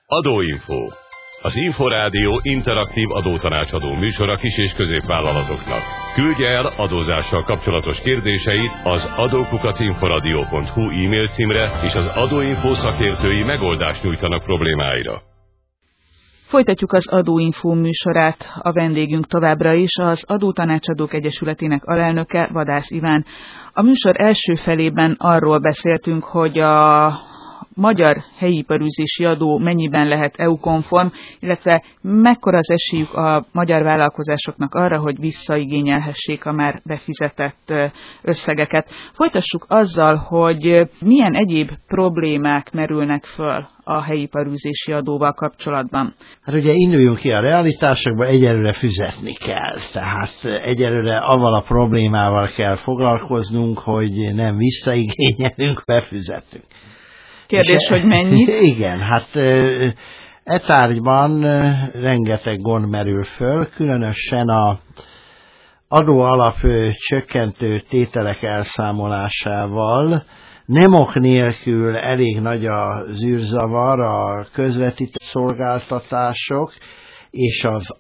Adóinfo. Az Inforádió interaktív adótanácsadó műsora kis- és középvállalatoknak. Küldje el adózással kapcsolatos kérdéseit az adókukacinforadio.hu e-mail címre, és az Adóinfo szakértői megoldást nyújtanak problémáira. Folytatjuk az Adóinfo műsorát. A vendégünk továbbra is az Adótanácsadók Egyesületének alelnöke, Vadász Iván. A műsor első felében arról beszéltünk, hogy a magyar helyiparűzési adó mennyiben lehet EU-konform, illetve mekkora az esélyük a magyar vállalkozásoknak arra, hogy visszaigényelhessék a már befizetett összegeket. Folytassuk azzal, hogy milyen egyéb problémák merülnek föl a helyiparűzési adóval kapcsolatban. Hát ugye induljunk ki a realitásokba, egyelőre fizetni kell. Tehát egyelőre avval a problémával kell foglalkoznunk, hogy nem visszaigényelünk, befizetünk. Kérdés, hogy mennyit? Igen, hát tárgyban rengeteg gond merül föl, különösen a adóalap csökkentő tételek elszámolásával. Nem ok nélkül elég nagy az űrzavar a közvetített szolgáltatások és az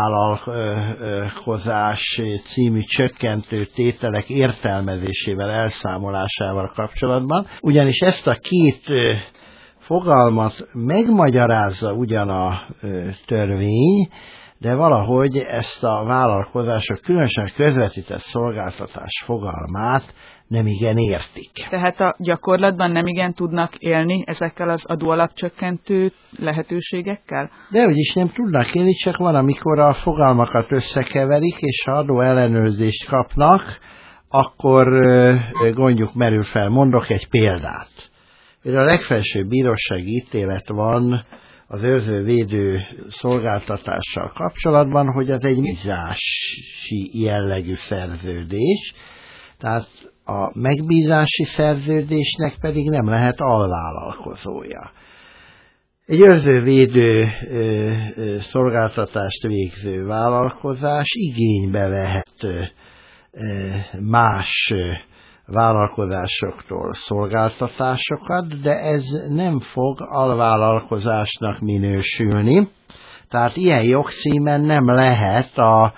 alvállalkozás című csökkentő tételek értelmezésével, elszámolásával kapcsolatban. Ugyanis ezt a két fogalmat megmagyarázza ugyan a törvény, de valahogy ezt a vállalkozások, különösen a közvetített szolgáltatás fogalmát nem igen értik. Tehát a gyakorlatban nem igen tudnak élni ezekkel az adóalapcsökkentő lehetőségekkel? Dehogy is nem tudnak élni, csak van, amikor a fogalmakat összekeverik, és ha adó ellenőrzést kapnak, akkor gondjuk merül fel. Mondok egy példát. Például a legfelsőbb bírósági ítélet van az őrző-védő szolgáltatással kapcsolatban, hogy az egy megbízási jellegű szerződés, tehát a megbízási szerződésnek pedig nem lehet alvállalkozója. Egy őrző-védő szolgáltatást végző vállalkozás igénybe vehet más vállalkozásoktól szolgáltatásokat, de ez nem fog alvállalkozásnak minősülni. Tehát ilyen jogcímen nem lehet a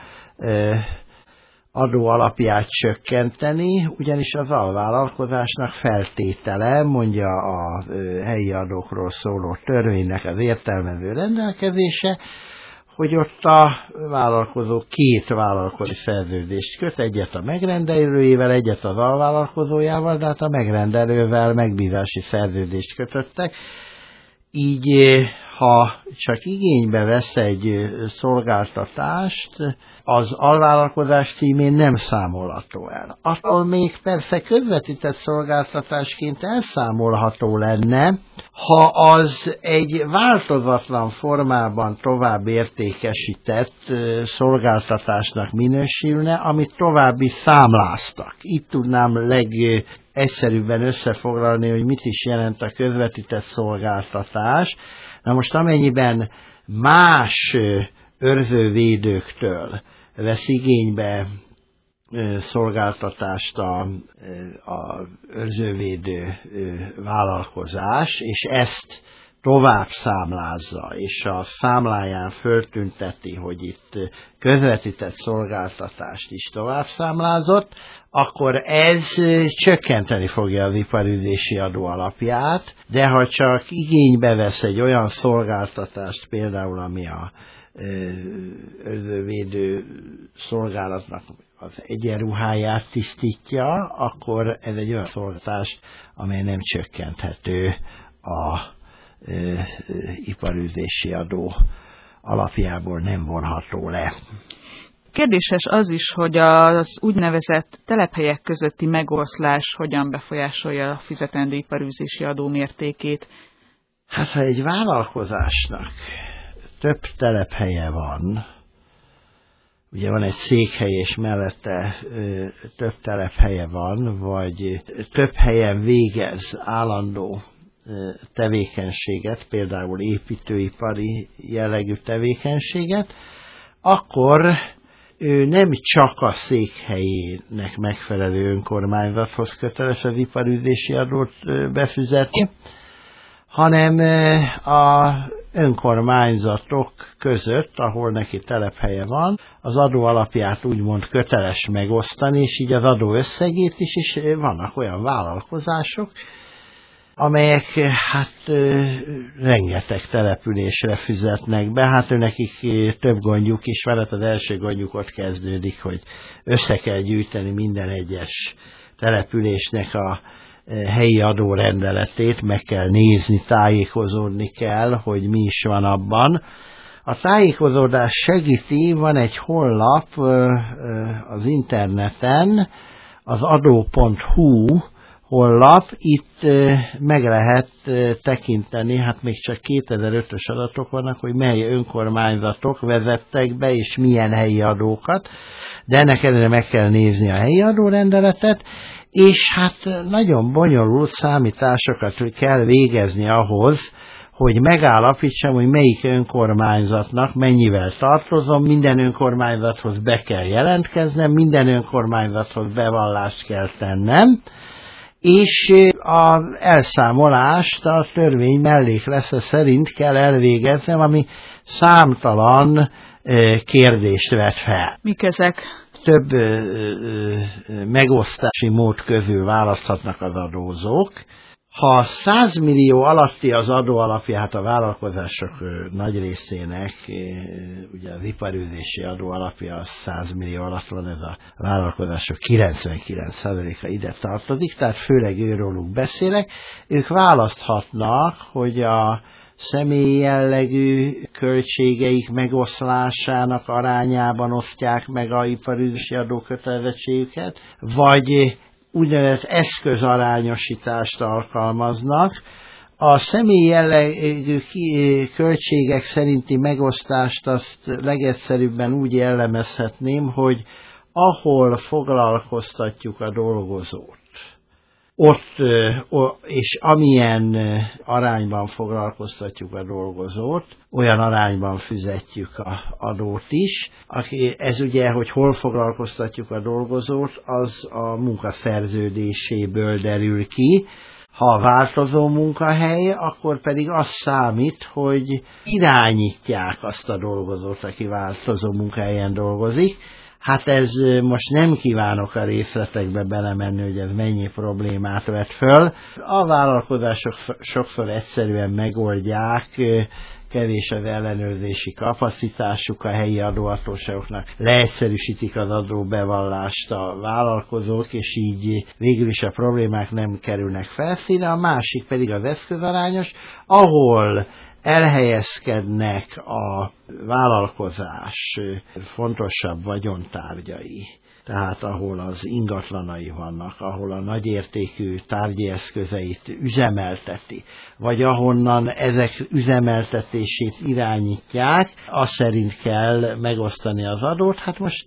adó alapját csökkenteni, ugyanis az alvállalkozásnak feltétele, mondja a helyi adókról szóló törvénynek az értelmező rendelkezése, hogy ott a vállalkozó két vállalkozói szerződést köt, egyet a megrendelőjével, egyet az alvállalkozójával, de hát a megrendelővel megbízási szerződést kötöttek. Így, ha csak igénybe vesz egy szolgáltatást, az alvállalkozás címén nem számolható el. Attól még persze közvetített szolgáltatásként elszámolható lenne, ha az egy változatlan formában tovább értékesített szolgáltatásnak minősülne, amit további számláztak. Itt tudnám legegyszerűbben összefoglalni, hogy mit is jelent a közvetített szolgáltatás. Na most amennyiben más őrzővédőktől vesz igénybe szolgáltatást a őrzővédő vállalkozás, és ezt tovább számlázza, és a számláján föltünteti, hogy itt közvetített szolgáltatást is tovább számlázott, akkor ez csökkenteni fogja az iparűzési adó alapját, de ha csak igénybe vesz egy olyan szolgáltatást, például ami a őrzővédő szolgálatnak az egyenruháját tisztítja, akkor ez egy olyan szolgáltatás, amely nem csökkenthető a iparűzési adó alapjából, nem vonható le. Kérdéses az is, hogy az úgynevezett telephelyek közötti megoszlás hogyan befolyásolja a fizetendő iparűzési adó mértékét. Hát, ha egy vállalkozásnak több telephelye van, ugye van egy székhely, és mellette több telephelye van, vagy több helyen végez állandó tevékenységet, például építőipari jellegű tevékenységet, akkor ő nem csak a székhelyének megfelelő önkormányzathoz köteles az iparűzési adót befizetni, hanem a önkormányzatok között, ahol neki telephelye van, az adó alapját úgymond köteles megosztani, és így az adó összegét is, és vannak olyan vállalkozások, amelyek rengeteg településre fizetnek be, nekik több gondjuk is van, az első gondjuk ott kezdődik, hogy össze kell gyűjteni minden egyes településnek a helyi adórendeletét, meg kell nézni, tájékozódni kell, hogy mi is van abban. A tájékozódás segíti, van egy honlap az interneten, az adó.hu honlap, itt meg lehet tekinteni, még csak 2005-ös adatok vannak, hogy mely önkormányzatok vezettek be, és milyen helyi adókat, de ennek ellenére meg kell nézni a helyi adórendeletet, és nagyon bonyolult számításokat kell végezni ahhoz, hogy megállapítsam, hogy melyik önkormányzatnak mennyivel tartozom, minden önkormányzathoz be kell jelentkeznem, minden önkormányzathoz bevallást kell tennem, és az elszámolást a törvény melléklete szerint kell elvégeznem, ami számtalan kérdést vet fel. Mik ezek? Több megosztási mód közül választhatnak az adózók. Ha 100 millió alatti az adóalapja, a vállalkozások nagy részének, ugye az iparűzési adóalapja az 100 millió alatt van, ez a vállalkozások 99%-a ide tartozik, tehát főleg őróluk beszélek. Ők választhatnak, hogy a személyi jellegű költségeik megoszlásának arányában osztják meg a iparűzési adókötelezettségüket, vagy úgynevezett eszközarányosítást alkalmaznak. A személyi jellegű költségek szerinti megosztást azt legegyszerűbben úgy jellemezhetném, hogy ahol foglalkoztatjuk a dolgozót, ott, és amilyen arányban foglalkoztatjuk a dolgozót, olyan arányban fizetjük az adót is. Ez ugye, hogy hol foglalkoztatjuk a dolgozót, az a munkaszerződéséből derül ki. Ha változó munkahely, akkor pedig az számít, hogy irányítják azt a dolgozót, aki változó munkahelyen dolgozik. Ez most nem kívánok a részletekbe belemenni, hogy ez mennyi problémát vet föl. A vállalkozások sokszor egyszerűen megoldják, kevés az ellenőrzési kapacitásuk a helyi adóhatóságoknak, leegyszerűsítik az adóbevallást a vállalkozók, és így végül is a problémák nem kerülnek felszínre. A másik pedig az eszközarányos, ahol elhelyezkednek a vállalkozás fontosabb vagyontárgyai, tehát ahol az ingatlanai vannak, ahol a nagyértékű tárgyi eszközeit üzemelteti, vagy ahonnan ezek üzemeltetését irányítják, azt szerint kell megosztani az adót. Most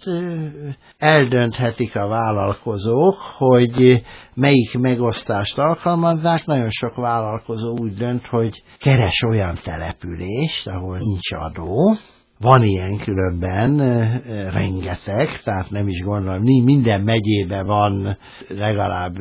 eldönthetik a vállalkozók, hogy melyik megosztást alkalmazzák. Nagyon sok vállalkozó úgy dönt, hogy keres olyan települést, ahol nincs adó. Van ilyen különben rengeteg, tehát nem is gondolom, minden megyében van legalább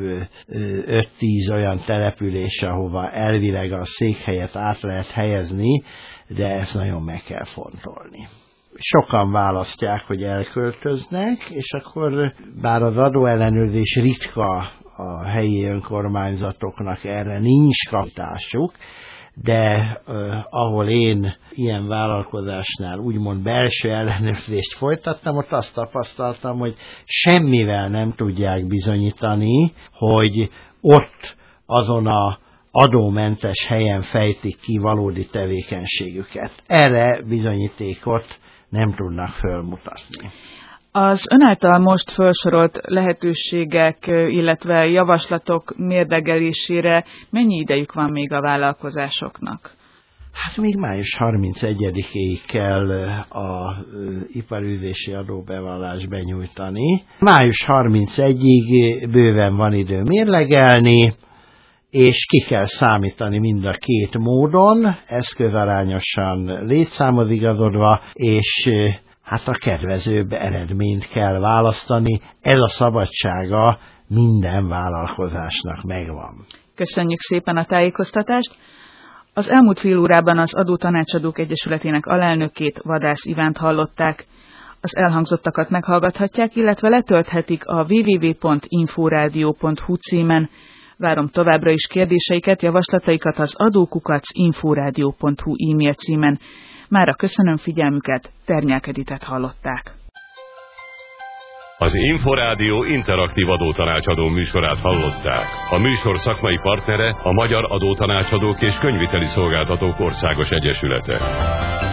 5-10 olyan település, ahova elvileg a székhelyet át lehet helyezni, de ezt nagyon meg kell fontolni. Sokan választják, hogy elköltöznek, és akkor bár az adóellenőrzés ritka, a helyi önkormányzatoknak erre nincs kapacitásuk, de ahol én ilyen vállalkozásnál úgymond belső ellenőrzést folytattam, ott azt tapasztaltam, hogy semmivel nem tudják bizonyítani, hogy ott azon a adómentes helyen fejtik ki valódi tevékenységüket. Erre bizonyítékot nem tudnak fölmutatni. Az ön által most felsorolt lehetőségek, illetve javaslatok mérlegelésére mennyi idejük van még a vállalkozásoknak? Még május 31-éig kell az iparűzési adóbevallást benyújtani. Május 31-ig bőven van idő mérlegelni, és ki kell számítani mind a két módon, eszközarányosan létszámhoz igazodva, és a kedvezőbb eredményt kell választani. Ez a szabadsága minden vállalkozásnak megvan. Köszönjük szépen a tájékoztatást! Az elmúlt fél órában az Adótanácsadók Egyesületének alelnökét, Vadász Ivánt hallották. Az elhangzottakat meghallgathatják, illetve letölthetik a www.inforadio.hu címen. Várom továbbra is kérdéseiket, javaslataikat az adókukac.inforadio.hu e-mail címen. Mára köszönöm figyelmüket, Ternyák Editet hallották. Az Inforádió interaktív adótanácsadó műsorát hallották. A műsor szakmai partnere a Magyar Adótanácsadók és Könyviteli Szolgáltatók Országos Egyesülete.